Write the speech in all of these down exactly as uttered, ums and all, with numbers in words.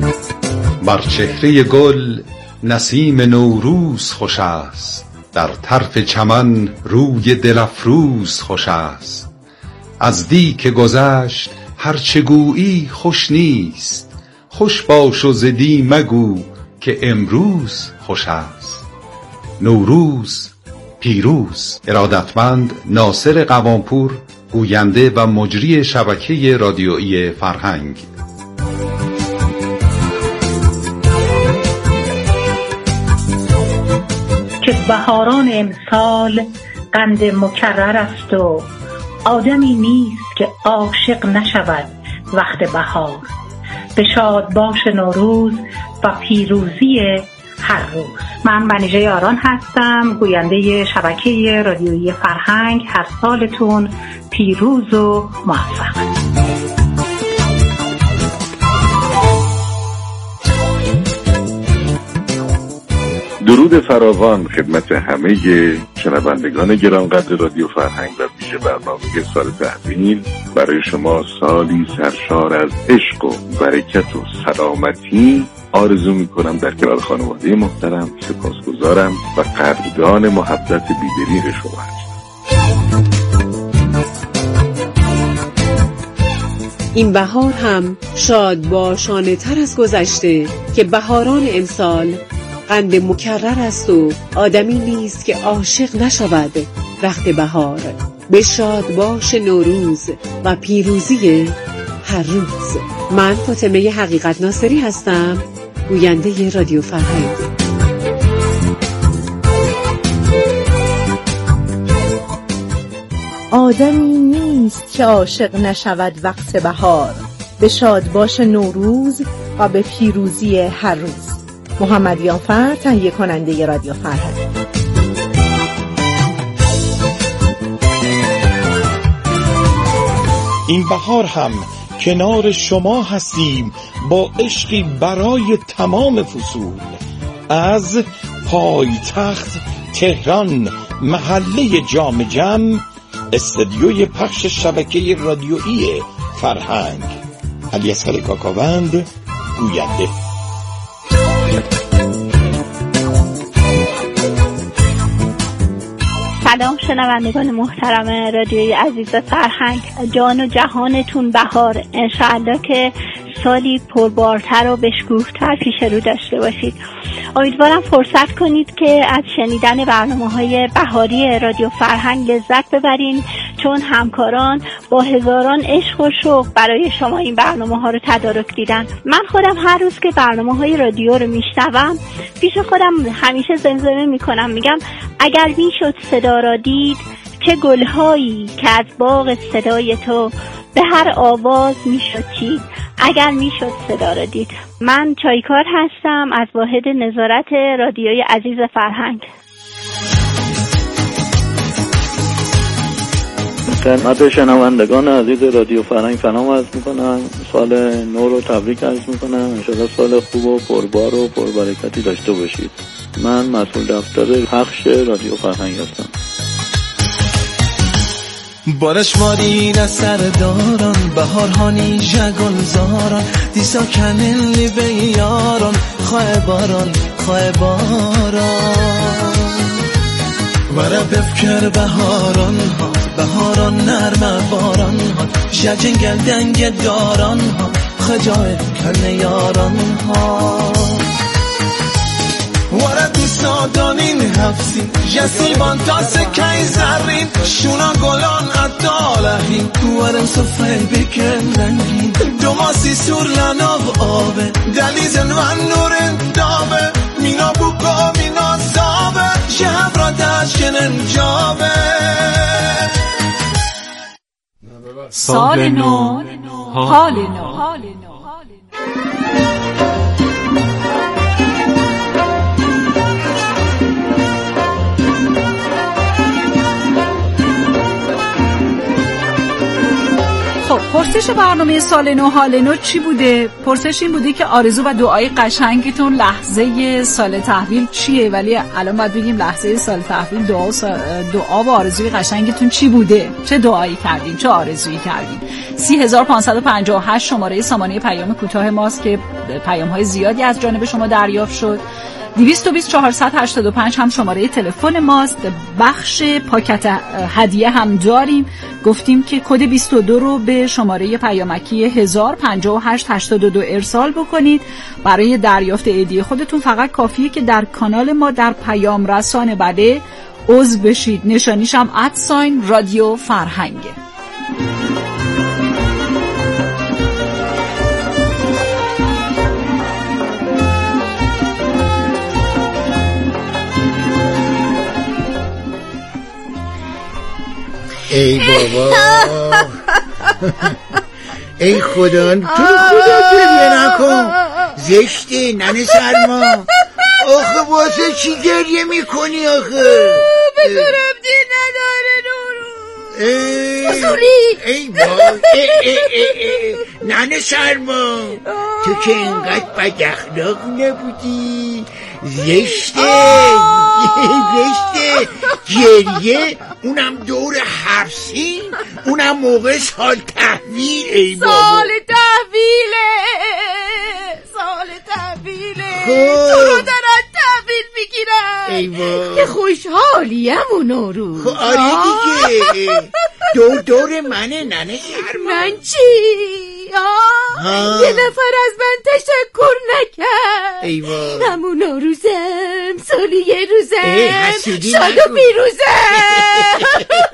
بر چهره گل نسیم نوروز خوش است، در طرف چمن روی دل افروز خوش است. از دی که گذشت هر چه گویی خوش نیست، خوش باش و ز دی مگو که امروز خوش است. نوروز پیروز. ارادتمند ناصر قوامپور، گوینده و مجری شبکه رادیویی فرهنگ. که بهاران امسال قند مکرر است و آدمی نیست که عاشق نشود وقت بهار. به شاد باش نوروز و پیروزی هر روز. من منیژه یاران هستم، گوینده شبکه رادیویی فرهنگ. هر سالتون پیروز و موفق. درود فراوان خدمت همه شنوندگان گرانقدر رادیو فرهنگ و ویژه برنامه سال تحویل. برای شما سالی سرشار از عشق و برکت و سلامتی آرزو میکنم. در کنار خانواده محترم سپاسگزارم و قدردان محبت بی‌دریغ شما هستم. این بهار هم شاد باشانه تر از گذشته، که بهاران امسال قند مکرر است و آدمی نیست که عاشق نشود وقت بهار. به شاد باش نوروز و پیروزی هر روز. من فاطمه حقیقت ناصری هستم، گوینده رادیو فرهنگ. آدمی نیست که عاشق نشود وقت بهار. به شاد باش نوروز و به پیروزی هر روز. محمد یافر، تهیه کننده رادیو فرهنگ. این بهار هم کنار شما هستیم با عشقی برای تمام فصول. از پایتخت تهران، محله جام جم، استدیوی پخش شبکه رادیویی فرهنگ. علی اصغر کاکاوند، گوینده. سلام شنوندگان محترم رادیوی عزیز فرهنگ. جان و جهانتون بهار. انشاءالله که سالی پربارتر و بشکوه‌تر پیش رو داشته باشید. امیدوارم فرصت کنید که از شنیدن برنامه‌های بهاری رادیو فرهنگ لذت ببرین، چون همکاران با هزاران عشق و شوق برای شما این برنامه‌ها رو تدارک دیدن. من خودم هر روز که برنامه‌های رادیو رو میشنوم پیش خودم همیشه زمزمه میکنم، میگم اگر میشد صدا را دید، چه گلهایی که از باغ صدای تو به هر آواز میشد چید. اگر میشد صدا را دید. من چایکار هستم از واحد نظارت رادیوی عزیز فرهنگ. خدمت شنوندگان عزیز رادیو فرهنگ سلام عرض میکنم. سال نو رو تبریک عرض میکنم. انشاءالله سال خوب و پربار و پربرکتی داشته باشید. من مسئول دفتر پخش رادیو فرهنگ هستم. بارش ماری سر داران، بهار هانی جگل زاران، دیسا کنن لی به یاران، خواه باران خواه باران. ورا بفکر بهاران ها، بهاران نرم باران ها، جنگل دنگ داران ها، خجای کل یاران ها. ورا دوستا دانین هفسین، جسیبان تاس کهی زرین، شونا گلان اتالهین، ورم صفحه بکن رنگین، دوماسی سور لناو آبه، دلیزن و نورن دابه، مینا بوکا مینا زابه، شهب را تشکنن جابه. سال نو، حال نو. خب پرسش برنامه سال نو حال نو چی بوده؟ پرسش این بوده که آرزو و دعای قشنگتون لحظه سال تحویل چیه؟ ولی الان باید بگیم لحظه سال تحویل دعا و, دعا و آرزوی قشنگتون چی بوده؟ چه دعایی کردین؟ چه آرزویی کردین؟ سی هزار و پانصد و پنجاه و هشت شماره سامانه پیام کوتاه ماست که پیام های زیادی از جانب شما دریافت شد. دویست و بیست چهارصد و هشتاد و پنج هم شماره تلفن ماست. بخش پاکت هدیه هم داریم. گفتیم که کد بیست و دو رو به شماره پیامکی هزار و پنجاه و هشت هشتاد و دو ارسال بکنید. برای دریافت هدیه خودتون فقط کافیه که در کانال ما در پیام رسان بله عضو بشید. نشانیش هم ادساین رادیو فرهنگه. ای بابا ای خدا تو خدا گریه نکن، زشته ننه سرما. آخه واسه چی گریه میکنی آخه؟ بکنم دین نداره نورو ای ای بابا ای ای ای ای ننه سرما، تو که اینقدر بد اخلاق نبودی. زشته زشته گریه، اونم دور حفصی، اونم موقع سال تحویل. ای بابا سال تحویله سال تحویله تو رو دارن تحویل میگیرن. ای بابا که خوشحالیم اون نورو. خب آره دیگه دور دور منه ننه سرما. من چی؟ آه یه نفر از من تشکر نکرد. ای بابا همون نوروزم، سالی یه روزم، شاد و پیروزم.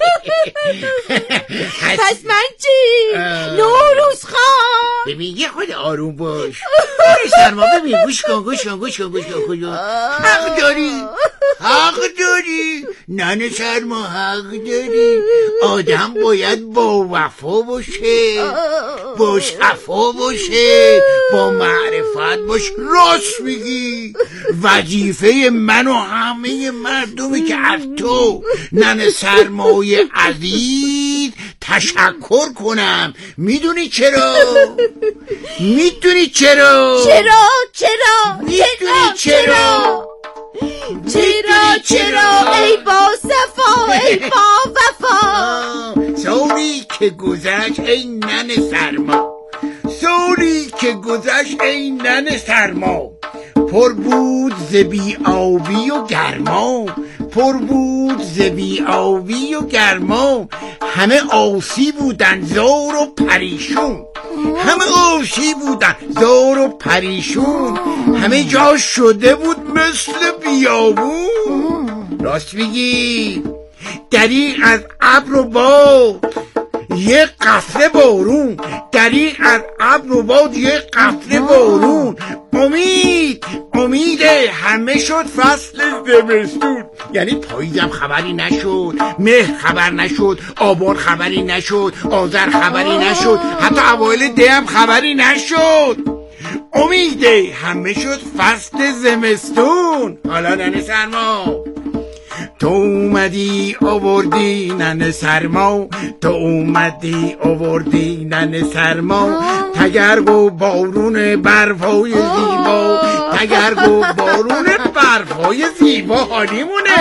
پس من چی؟ نوروز خان. ببین یه خود آروم باش سرما. ببین گوش کن گوش کن گوش کن گوش کن. حق داری حق داری ننه سرما، حق داری. آدم باید با وفا باشه، با شفا باشه، با معرفت باشه. راست میگی. وظیفه من و همه مردمی که از تو ننه سرمای عزیز تشکر کنم. میدونی چرا؟ میدونی چرا؟ چرا؟ چرا؟ میدونی چرا؟ چرا؟ چرا؟ ای با صفا، ای با وفا. سالی که گذشت ای ننه سرما، سالی که گذشت ای ننه سرما، پر بود ز بی آبی و گرما، پر بود ز بی آبی و گرما. همه آسی بودن زار و پریشون، همه آسی بودن زار و پریشون. همه جا شده بود مثل بیابون. راست میگی. دریغ از ابر و باد یه قطره بارون، دریغ از ابر و باد یه قطره بارون. امید امید همه شد فصل زمستون. یعنی پاییزم خبری نشد، مهر خبر نشد، آبان خبری نشد، آذر خبری نشد، حتی اوایل دی هم خبری نشد. امید همه شد فصل زمستون. حالا ننه سرما تو اومدی آوردی ننه سرما، تو اومدی آوردی ننه سرما. تگرگ و بارون برفای زیبا، تگرگ و بارون برفای زیبا. حالیمونه.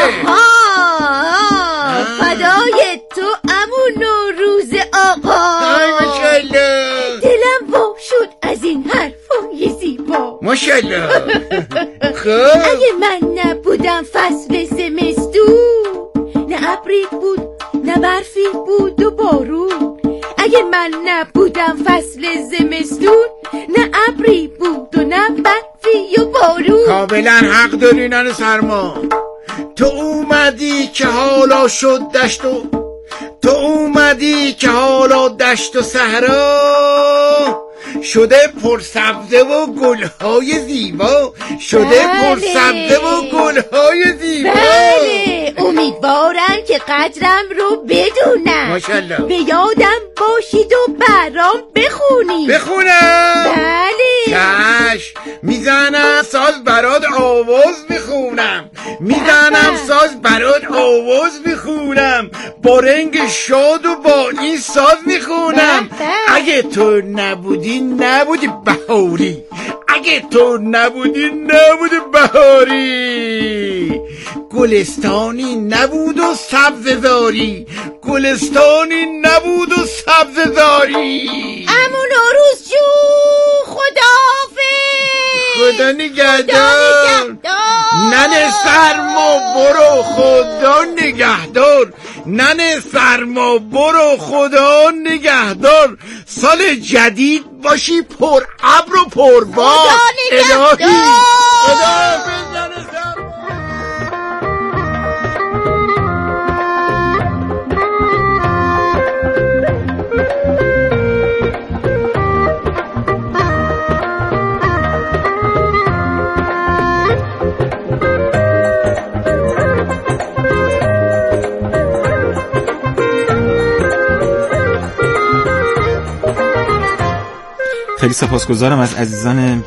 فدای تو امون نوروز آقا. آی ماشالله. دلم وا شد از این حرفای زیبا. ماشالله. خب اگه من نبودم فصل زمستون، نه ابری بود نه برفی بود و بارون. اگه من نبودم فصل زمستون، نه ابری بود و نه برفی و بارون. کاملا حق داری ننه سرما. تو اومدی که حالا شد دشت و تو اومدی که حالا دشت و صحرا شده پر سبزه و گلهای زیبا، شده پر سبزه و گلهای زیبا. بله امیدوارم که قدرم رو بدونم. ماشالله. به یادم باشید و برام بخونید. بخونم؟ بله. چش میزنم ساز برات آواز میخونم، میزنم ساز برات آواز میخونم، با رنگ شاد و با این ساز میخونم. اگه تو نبودی نبودی بهاری، اگه تو نبودی نبودی بهاری. گلستانی نبود و سبزه‌زاری، گلستانی نبود و سبزه‌زاری. عمو نوروز جون خداحافظ. خدا نگهدار. ننه سرما برو خدا نگهدار. ننه سرما برو خدا نگهدار. سال جدید باشی پر ابر و پر باد. خدا نگهدار. خداحافظ ننه سرما. خیلی سپاسگزارم از عزیزان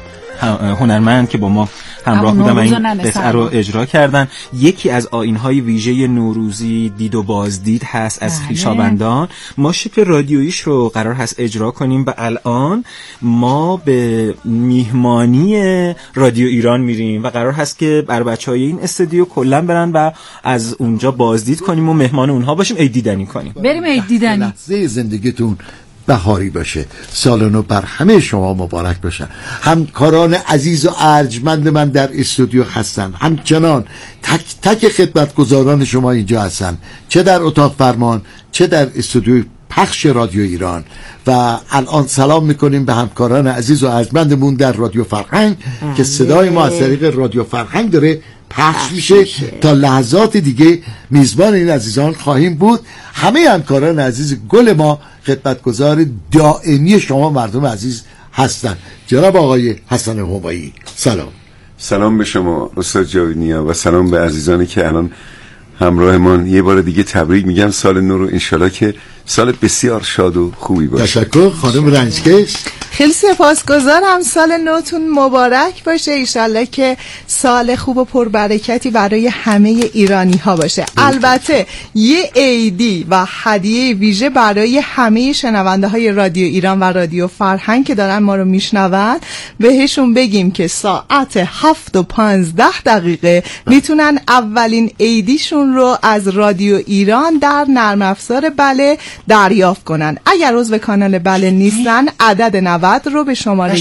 هنرمند که با ما همراه بودن و این قطعه رو اجرا کردن. یکی از آیین‌های ویژه نوروزی دید و بازدید هست از خویشاوندان. ما شکل رادیویش رو قرار هست اجرا کنیم و الان ما به میهمانی رادیو ایران میریم و قرار هست که بر بچهای این استودیو کلا برن و از اونجا بازدید کنیم و مهمان اونها باشیم، عید دیدنی کنیم. بریم عید دیدنی. لحظه زندگیتون بهاری باشه، سال نو بر همه شما مبارک باشه. همکاران عزیز و ارجمند من در استودیو هستن، همچنان تک تک خدمتگزاران شما اینجا هستن، چه در اتاق فرمان چه در استودیو پخش رادیو ایران. و الان سلام میکنیم به همکاران عزیز و ارجمندمون در رادیو فرهنگ که صدای ما از طریق رادیو فرهنگ داره پخش میشه. تا لحظات دیگه میزبان این عزیزان خواهیم بود. همه همکاران عزیز گل ما خدمتگزار دائمی شما مردم عزیز هستن. جناب آقای حسن همایی سلام. سلام به شما استاد جاویدنیا و سلام به عزیزانی که الان همراهمان. یه بار دیگه تبریک میگم سال نو رو، انشالله که سال بسیار شاد و خوبی باشه. تشکر خانم رنجکش. خیلی سپاسگزارم، سال نوتون مبارک باشه، ایشالله که سال خوب و پربرکتی برای همه ایرانی ها باشه. البته یه عیدی و هدیه ویژه برای همه شنونده های رادیو ایران و رادیو فرهنگ که دارن ما رو میشنون، بهشون بگیم که ساعت هفت و پانزده دقیقه میتونن اولین عیدیشون رو از رادیو ایران در نرم افزار بله دریافت کنن. اگر عضو کانال بله نیستن عدد نود رو به شماره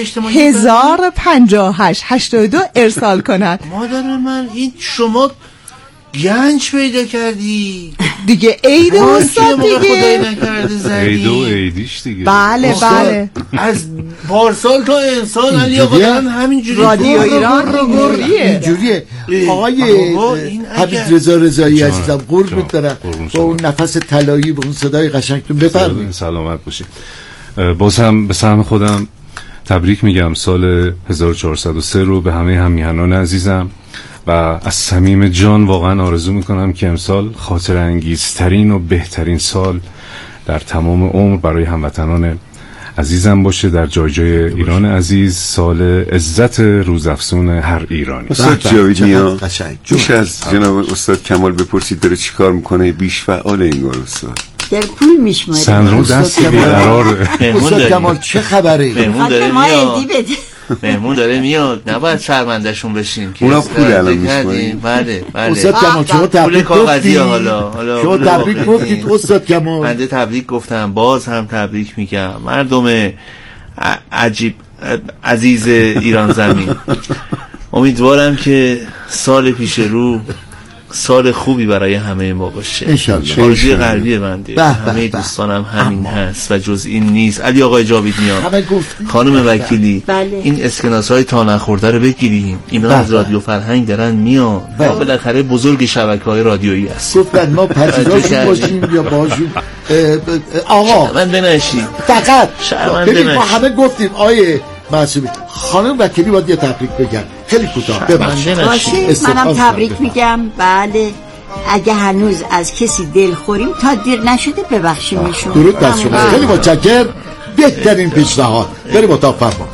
هزار و پنجاه و هشت هشتاد و دو ارسال کنن. مادر من این شما گنج پیدا کردی دیگه، عید استاد دیگه، عید و عیدیش دیگه. بله بله از پارسال تا انسان علی آقا دارن همینجوری رادیو ایران رو گوریه اینجوریه. آقای حبیب رضا رضایی عزیزم قربونت برم، با اون نفس طلایی با اون صدای قشنگتون بفرمایید. سلامت باشید. باز هم به سهم خودم تبریک میگم سال هزار و چهارصد و سه رو به همه همیهنان عزیزم و از صمیم جان واقعا آرزو میکنم که امسال خاطر انگیزترین و بهترین سال در تمام عمر برای هموطنان عزیزم باشه، در جای جای ایران عزیز، سال عزت روزافزون هر ایرانی. استاد جاویدنیا میشه از جناب استاد کمال بپرسید داره چی کار میکنه؟ بیش فعال انگار استاد در پول میشماره. سندرون دست بیقراره. استاد کمال چه خبره؟ مهمون داره میاد. مهمون داره میاد، نباید شرمنده‌شون بشین که اونا پول الان میشماریم. بله بله. استاد کمال شما تبریک گفتید. حالا حالا شما تبریک گفتید استاد کمال. بنده تبریک گفتم، باز هم تبریک میگم مردم عجیب عزیز ایران زمین. امیدوارم که سال پیش رو سال خوبی برای همه ما باشه انشالله. آرزوی قلبی بنده، همه دوستانم همین هست و جز این نیست. علی آقای جاویدنیا، خانم وکیلی، بله. این اسکناس های تا نخورده رو بگیریم، اینا بله. از رادیو فرهنگ دارن میان و بالاخره بزرگ شبکه های رادیویی هست. گفتن ما پذیراشون باشیم یا باشیم. آقا شرمنده نشید، فقط شرمنده نشید. ما همه گفتیم آیه معصومی. خانم وکیلی باید یه تبریک بگم خیلی کوتاه. ببخشید منم تبریک میگم. بله اگه هنوز از کسی دل خوریم تا دیر نشده ببخشیمشون. درود بر شما، خیلی متشکرم. بهترین پیشنهاد. بریم اتاق فرمان.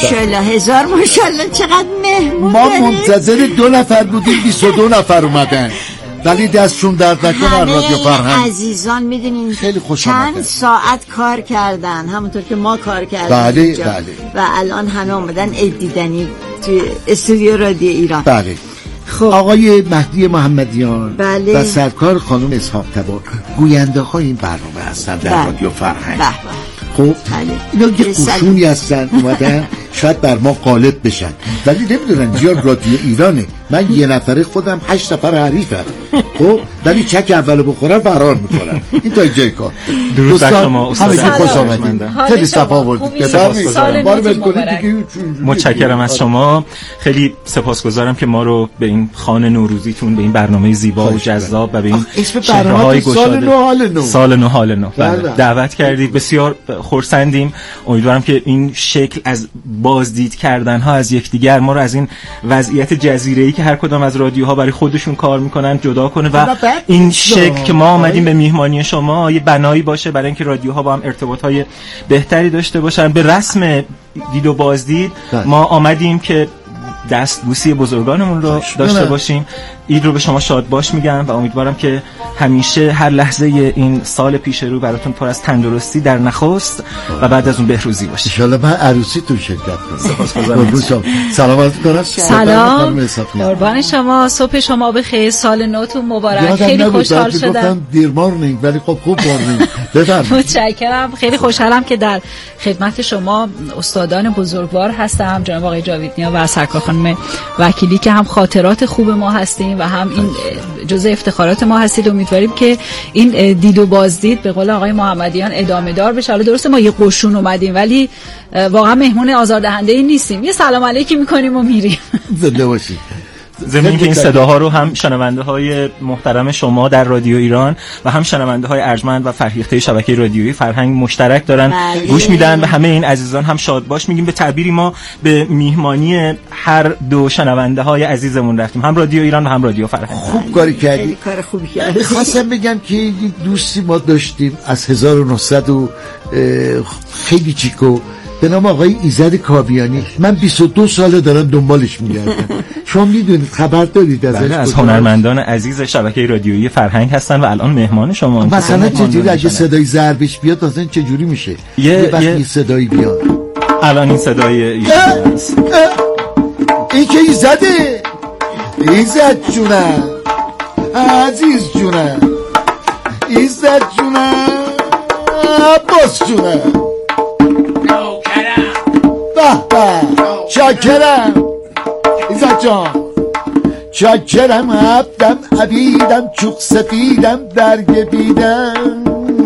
ماشاءالله هزار ماشاءالله چقدر مهمون ما منتظر دو نفر بودیم بیست و دو نفر اومدن ولی دستشون درد نکنه رادیو فرهنگ. عزیزان میدونین خیلی خوش چند آمدن. ساعت کار کردن همونطور که ما کار کردیم بله اینجا. بله. و الان همه اومدن عید دیدنی توی استودیو رادیو ایران. بله. خب آقای مهدی محمدیان بله. و سرکار خانم اسحاق تبار گوینده های این برنامه هستن در بله. رادیو فرهنگ. بله. خب بله. اینا یه قشونی هستن اومدن شاید بر ما غالب بشن ولی نمیدونن جیا رادیو ایرانه. من یه نفره خودم هشت نفر حریفم خب ولی چک اولو بخورن فرار میکنن. این تا جای کار. درود بر شما استاد. همه خوش آمدید. خیلی صفا آوردید. متشکرم از شما. خیلی سپاسگزارم که ما رو به این خوان نوروزیتون به این برنامه زیبا و جذاب و به این چهره‌های گشاده سال نو حال نو سال نو حال نو دعوت کردید. بسیار خرسندیم. امیدوارم که این شکل از بازدید کردن ها از یکدیگر ما رو از این وضعیت جزیره‌ای که هر کدام از رادیوها برای خودشون کار میکنن جدا کنه و این شکل که ما آمدیم به میهمانی شما یه بنایی باشه برای اینکه رادیوها با هم ارتباطهای بهتری داشته باشن. به رسم دید و بازدید ما آمدیم که دستبوسی بزرگانمون رو داشته باشیم. عید رو به شما شاد باش میگم و امیدوارم که همیشه هر لحظه این سال پیش رو براتون پر از تندرستی در نخست و بعد از اون بهروزی باشه. ان شاءالله من عروسیتون شرکت کنم. سلام عرض می‌کنم. سلام قربان شما. صبح شما بخیر. سال نوتون مبارک. خیلی خوشحال شدم. دیر مورنینگ ولی خب خوب مورنینگ. بفرمایید. متشکرم. خیلی خوشحالم که در خدمت شما استادان بزرگوار هستم جناب آقای جاویدنیا و سرکار خانم وکیلی که هم خاطرات خوب ما هستیم و هم این جزء افتخارات ما هستید. امیدواریم که این دید و بازدید به قول آقای محمدیان ادامه دار بشه. حالا درسته ما یه قشون اومدیم ولی واقعا مهمون آزاردهنده ای نیستیم. یه سلام علیکی میکنیم و میریم. زنده باشید. ضمن که این صداها رو هم شنونده های محترم شما در رادیو ایران و هم شنونده های ارجمند و فرهیخته شبکه رادیویی فرهنگ مشترک دارن بله. گوش میدن و همه این عزیزان هم شاد باش میگیم. به تعبیری ما به میهمانی هر دو شنونده های عزیزمون رفتیم، هم رادیو ایران و هم رادیو فرهنگ. خوب کاری کردی. خیلی کار خوبی کردی. خواستم بگم که یک دوستی ما داشتیم از هزار و نهصد و خیلی چیکو به نام آقای ایزد کاویانی. من بیست و دو ساله دارم دنبالش میگردم. شما میدونید خبر دارید ازش؟ بله از هنرمندان عزیز شبکه رادیویی فرهنگ هستن و الان مهمان شما. مثلا چجوری اگه صدای ضربش بیاد اصلا چجوری میشه؟ یه وقتی صدایی بیاد. الان این صدای ایشون است. این که ایزده. ایزد جونم. عزیز جونم. ایزد جونم. عباس جونم. به به چاکرم ایزد جان چاکرم عبدم عبیدم چوق سفیدم درگ بیدم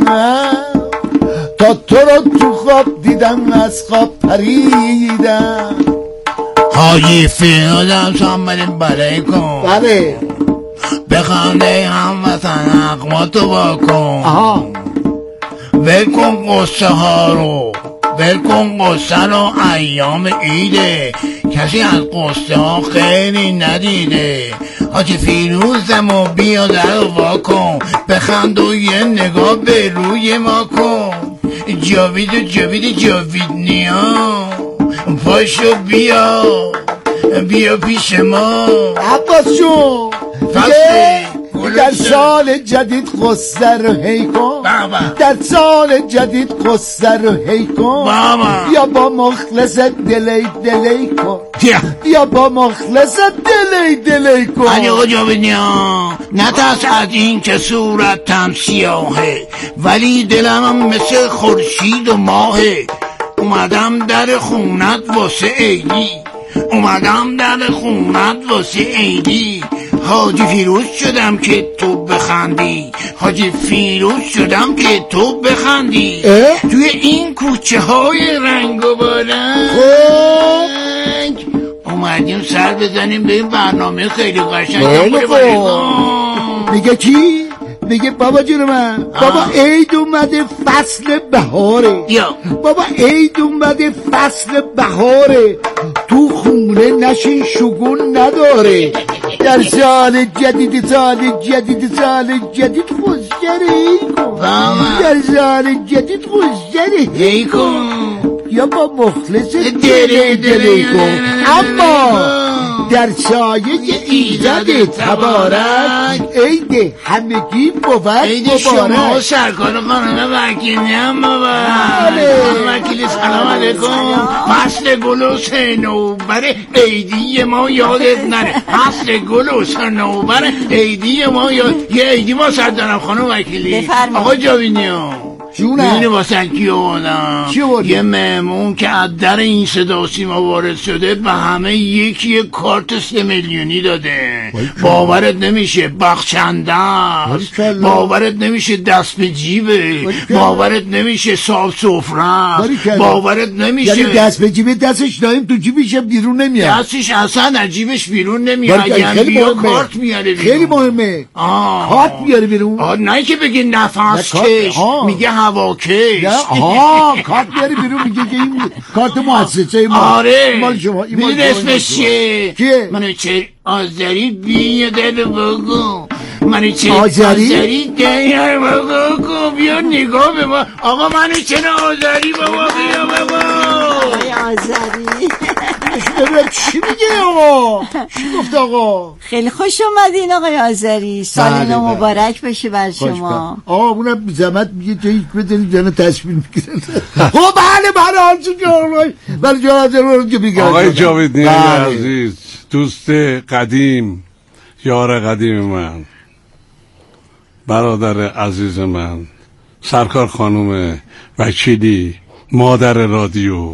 تا تو رو تو خواب دیدم از خواب پریدم. حاجی فیلم سامرین برای کن بله بخانده هم وطن اقماتو با کن آها بکن قصه ها رو بکن قصه رو ایام عیده کسی از قصه ها خیلی ندیده. حاجی فیروزم و بیا در واکن بخند و یه نگاه به روی ما کن. جاوید و جاوید جاویدنیا پاشو بیا بیا پیش ما. عباس جون در سال جدید قصه رو هی کن در سال جدید قصه رو هی کن یا با مخلص دلی دلی کن یا با مخلص دلی دلی کن. علی آقا جاویدنیا نترس از این که صورتم سیاهه ولی دلم مثل خورشید و ماهه. اومدم در خونت واسه عیدی اومدم در خونت واسه عیدی. حاجی فیروز شدم که تو بخندی حاجی فیروز شدم که تو بخندی توی این کوچه های رنگ و رنگ اومدیم سر بزنیم به این برنامه خیلی قشنگ. میگه چی؟ میگه بابا جون من بابا عید اومده فصل بهاره بابا عید اومده فصل بهاره تو خونه نشین شگون نداره. در سال جدید سال جدید سال جدید خوشگره ای کن در سال جدید خوشگره ای کن بیا با مخلص دل دل کن. اما در سایه ایزد تبارک عید همگی بود عید شما سرکار خانم وکیلی هم بابا. وکیلی سلام علیکم. فصل گل و صنوبر عیدی ما یادت نره. فصل گل و صنوبر عیدی ما یاد. یه عیدی ما صد دارم خانم وکیلی. آقا جاوینیو میدونی واسه کی آوردم؟ یه مهمون که از در این صدا سیما وارد شده به همه یکی کارت سه میلیونی داده. باورت نمیشه بخشنده است. باورت نمیشه دست به جیبه. باورت نمیشه صاحب سفره. باورت نمیشه یعنی دست به جیبه دستش دایم تو جیبش بیرون نمیاد. دستش اصلا از جیبش بیرون نمیاد. اگه بیا کارت میاره بیرون. خیلی مهمه. کارت میاره بیرون. نه که بگی نفس کش، میگه هواکش. آها کارت میاری بیرون میگه که این کارت مؤسسه ما. آره مال شما. این اسمش چیه؟ کیه؟ منو چه آذری بیا دل بگو. منو چه آذری؟ آذری دل بگو. بیا نگاه به ما. آقا منو چه آذری بابا بیا بابا. آذری ببین چی میگه آقا؟ چی گفت آقا؟ خیلی خوش اومدین آقای آذری. سال نو مبارک بشه بر شما. آقا اونم زحمت میگه جایی بدونید جانا تصمیم میگیرن. خب بله بله آنچه جانای بله جانای آقای جاویدنی عزیز، دوست قدیم، یار قدیم من، برادر عزیز من، سرکار خانم وکیلی، مادر رادیو،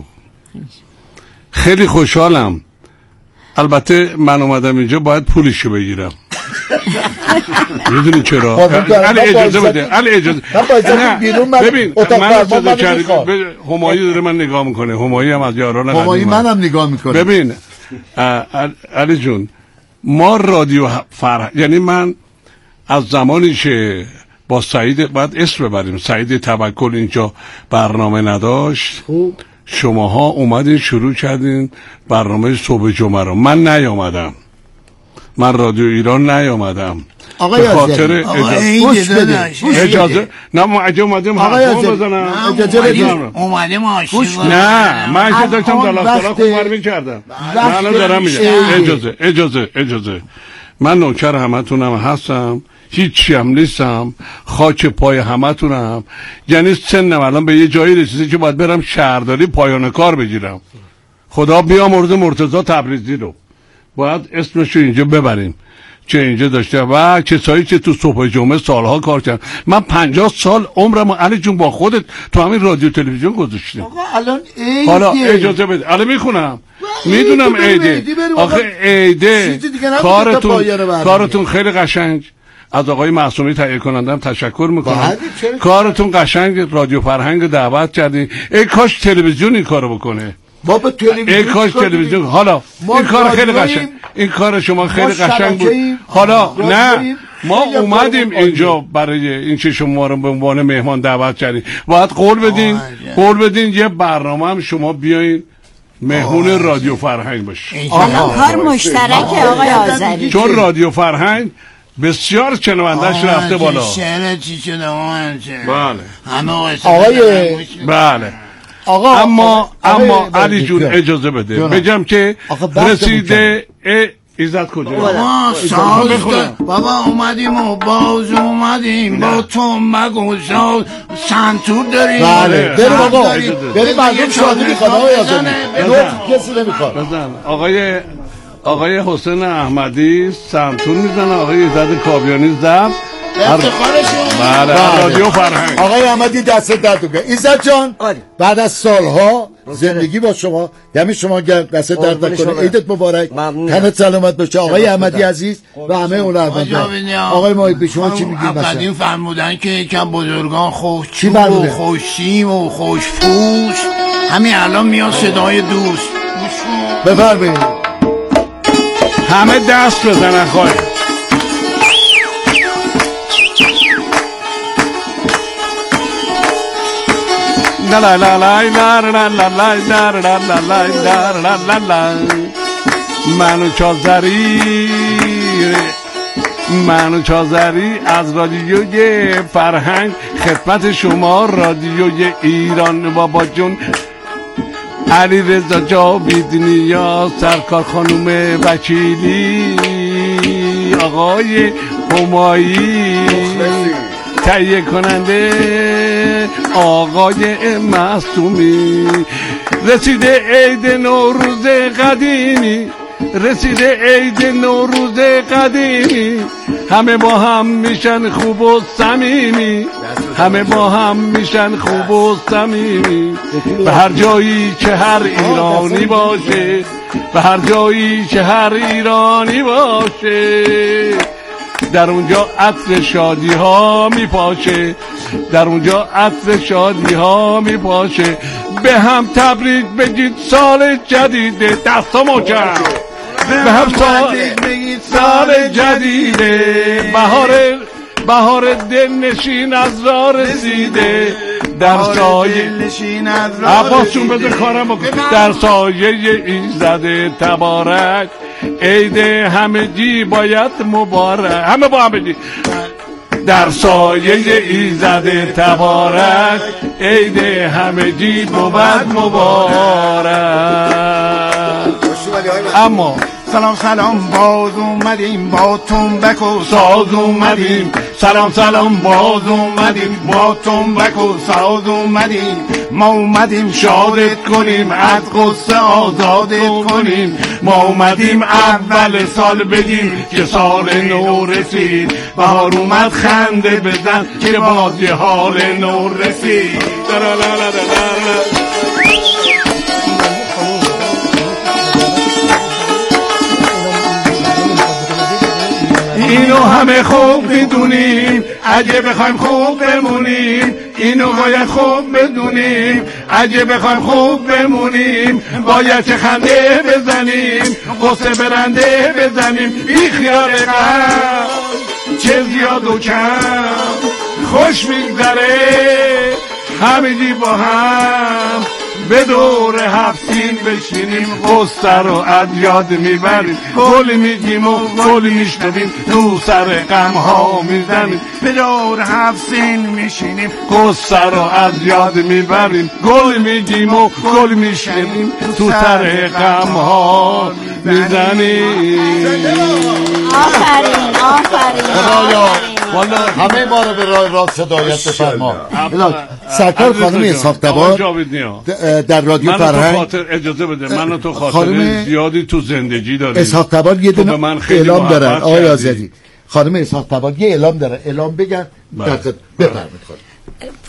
خیلی خوشحالم. البته من اومدم اینجا باید پولشو بگیرم. میدونی چرا؟ علی اجازه بده. علی اجازه. ببین من اجازه کردم. همایی داره من نگاه میکنه. همایی هم از یاران قدیم. همایی منم نگاه میکنه. ببین علی جون، ما رادیو فرهنگ، یعنی من از زمانی که با سعید باید اسم ببریم، سعید توکل اینجا برنامه نداشت، شماها اومدین شروع کردین برنامه صبح جمعه رو. من نیامدم، من رادیو ایران نیامدم. آقای آذری اجازه اجازه نه ما اجازه اومدیم حرفا بزنم. اجازه بدیم. اومدیم عاشق. نه من که داشتم دلاستالا خوبر میکردم. من الان دارم میگم اجازه اجازه اجازه من نوکر همتونم هستم، هیچی هم نیستم، خاک پای همتونم. یعنی سنم الان به یه جایی رسیده که باید برم شهرداری پایان کار بگیرم. خدا بیامرزه مرتضی تبریزی رو، باید اسمشو اینجا ببریم چه اینجا داشته و کسایی که تو صبح جمعه سالها کار کردن. من پنجاه سال عمرم علی جون با خودت تو همین رادیو تلویزیون گذاشتم. آقا الان عیده. حالا اجازه بده الان میخونم. میدونم عیده. آخه عیده کارتون کارتون خیلی قشنگ. از آقای معصومی تهیه کنندم تشکر میکنم. کارتون قشنگ، رادیو فرهنگ دعوت کردین. ای کاش تلویزیون این کارو بکنه. ما به تلویزیون ای کاش تلویزیون. حالا این کار خیلی قشنگ، این کار شما خیلی قشنگ بود. حالا نه ما اومدیم اینجا برای این که شما رو به عنوان مهمان دعوت کردین. باید قول بدین، قول بدین یه برنامه هم شما بیاین مهمون رادیو فرهنگ باشین. کار مشترکه آقای آذری، چون رادیو فرهنگ بسیار چنوندش رفته بالا. شعر چی شده بله همه آقای بله آقا اما اما علی جون اجازه بده بگم که رسیده ایزد کجا؟ بابا ساز بابا اومدیم و باز اومدیم با تو مگو ساز سنتور داریم. بله بریم آقا بریم مردم شادی میخواد آقای آزادی کسی نمیخواد. بزن آقای آقای حسین احمدی سنتور میزنه، آقای ایزد کابیانی زب بله رادیو فرهنگ. آقای احمدی دست درد کنه. ایزد جان بعد از سالها زندگی با شما دم شما گرم، دست درد نکنه. عیدت مبارک، تنت سلامت باشه آقای احمدی عزیز و همه هنرمندان. آقای محبی شما چی میگید؟ مثلا قدیم فرمودن که یکم بزرگان خوشچوب و خوششیم و خوشپوش، همین الان میاد صدای دوست. بفرمایید همه دست بزنن خواهی. لا لا لا لا لا لا لا لا لا لا لا لا منو چازری منو چازری از رادیوی فرهنگ خدمت شما رادیوی ایران بابا جون. علی رضا جاوید نیا، سرکار خانوم وکیلی، آقای همایی، تهیه کننده آقای معصومی. رسیده عید نوروز قدیمی، رسیده عید نوروز قدیمی، همه با هم میشن خوب و صمیمی، همه با هم میشن خوب و صمیمی. به هر جایی که هر ایرانی باشه، به هر جایی که هر ایرانی باشه، در اونجا عطر شادی ها می پاشه، در اونجا عطر شادی ها می پاشه. به هم تبریک بگید سال جدیده، دستا محکم. به هم تبریک بگید سال جدیده، بهار بهار دل نشین از راه رسیده، در سایه عباس جون بده کارم بکن. در سایه ایزد تبارک، عید همگی باید مبارک. همه با هم بگید در سایه ایزد تبارک، عید همگی بود مبارک. اما سلام سلام باز اومدیم با تنبک و ساز اومدیم، سلام سلام باز اومدیم با تنبک و ساز اومدیم. ما اومدیم شادت کنیم، از قصه آزادت کنیم. ما اومدیم اول سال بگیم که سال نو رسید، بهار اومد خنده بزن که باز یه حال نو رسید. اینو همه خوب میدونیم، اگه بخوایم خوب بمونیم. اینو باید خوب بدونیم، اگه بخوایم خوب بمونیم. باید چه خنده بزنیم، قصه برنده بزنیم. بی خیال غم چه زیاد و کم، خوش میگذره همگی با هم. به دور هفتین بشینیم، قصه رو از یاد میبریم. گل میگیم و گل میشنویم، تو سر غم ها میزنیم. به دور هفتین میشینیم، قصه رو از یاد میبریم. گل میگیم و گل میشنویم، تو سر غم ها میزنیم. آفرین آفرین. والا همه ما رو به راه راست هدایت بفرما. سرکار خانم اسحاق تبار در رادیو فرهنگ، اجازه بده منو تو خاطر زیادی تو زندگی داریم. اسحاق تبار یه دونه اعلام دارن آقای آزادی. خانم اسحاق تبار یه اعلام دارن، اعلام بگن. بفرمایید.